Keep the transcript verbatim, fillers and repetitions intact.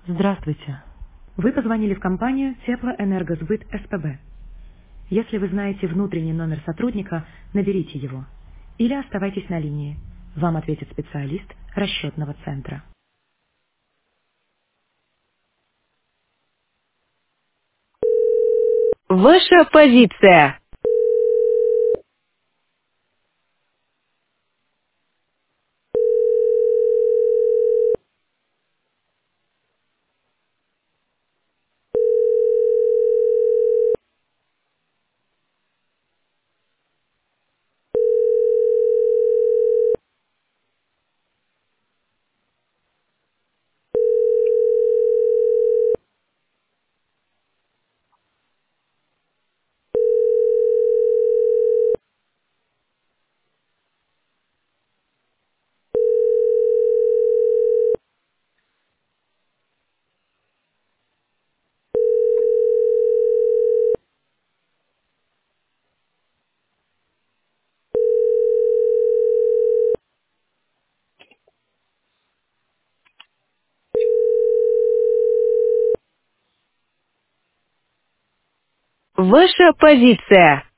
Здравствуйте. Вы позвонили в компанию Теплоэнергосбыт СПБ. Если вы знаете внутренний номер сотрудника, наберите его. Или оставайтесь на линии. Вам ответит специалист расчетного центра. Ваша позиция. Ваша позиция.